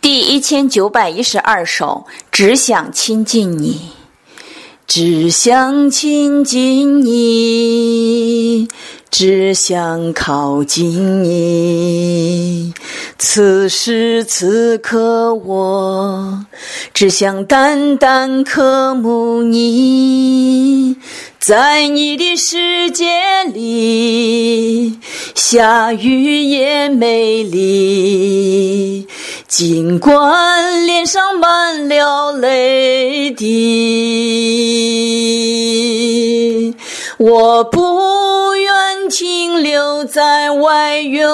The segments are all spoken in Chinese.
第1912首，只想亲近你，只想亲近你，只想靠近你。此时此刻我只想单单渴慕你，在你的世界里，下雨也美丽，尽管脸上满了泪滴，我不愿停留在外院，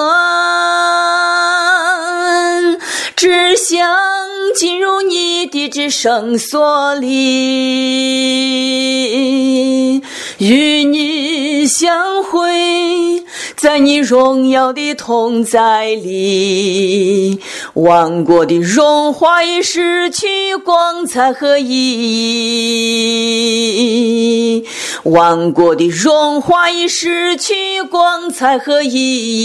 只想进入你的至圣所里，与你相会，在你荣耀的同在里，万国的荣华已失去光彩和意义，万国的荣华已失去光彩和意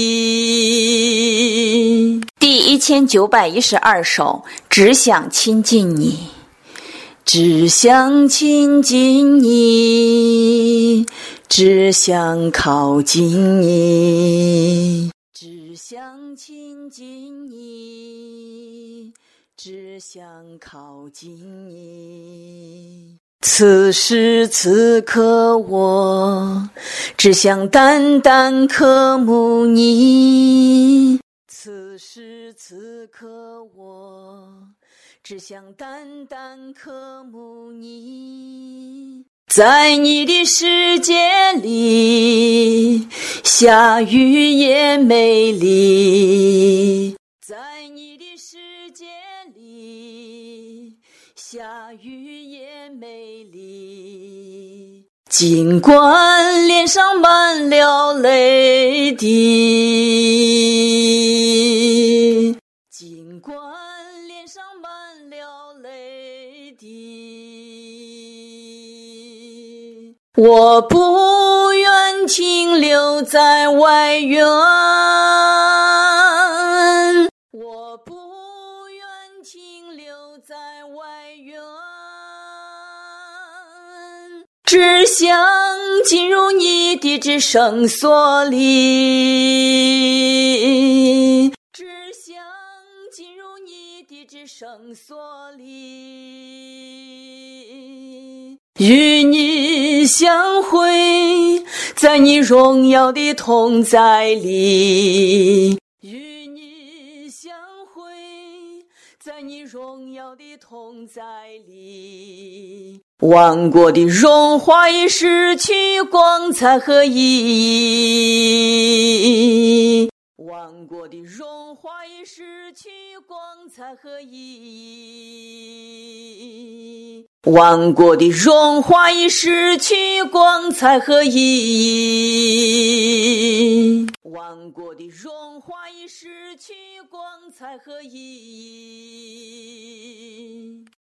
义。第1912首，只想亲近你，只想亲近你，只想靠近你，只想亲近你，只想靠近你。此时此刻我只想单单渴慕你，此时此刻我只想单单渴慕你，在你的世界里，下雨也美丽，在你的世界里，下雨也美丽，尽管脸上满了泪滴，尽管脸上满了泪滴，我不愿停留在外院，我不愿停留在外院，只想进入你的至圣所里，只想进入你的至圣所里，与你相会，在你荣耀的同在里，与你相会，在你荣耀的同在里，万国的荣华已失去光彩和意义，万国的荣华已失去光彩和意义，万国的荣华已失去光彩和意义，万国的荣华已失去光彩和意义。